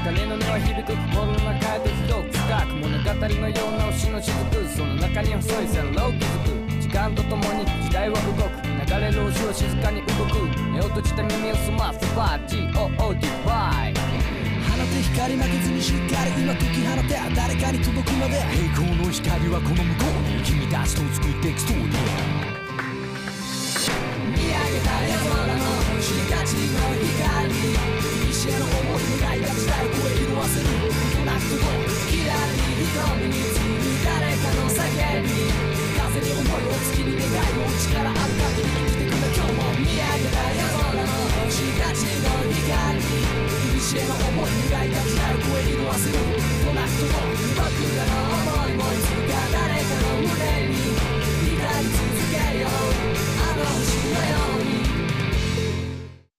鐘の音は響く心の中へと広く深く物語のような星の雫、その中に細い線路を築く。時間とともに時代は動く、流れる星は静かに動く。目を閉じた耳を澄ませば GOOD バイ放て光負けずにしっかり今解き放て誰かに届くまで栄光の光はこの向こうに君たちと作っていくストーリー。 見上げた夜空の星たちの光、西への思い願いが時代を超え色あせることなくときらり瞳に映る誰かの叫び、風に思いを月に願いを力ある限り生きてくんだ今日も。見上げた夜空の星たちの光、西への思い願いが時代を超え色あせることなくと僕らの思い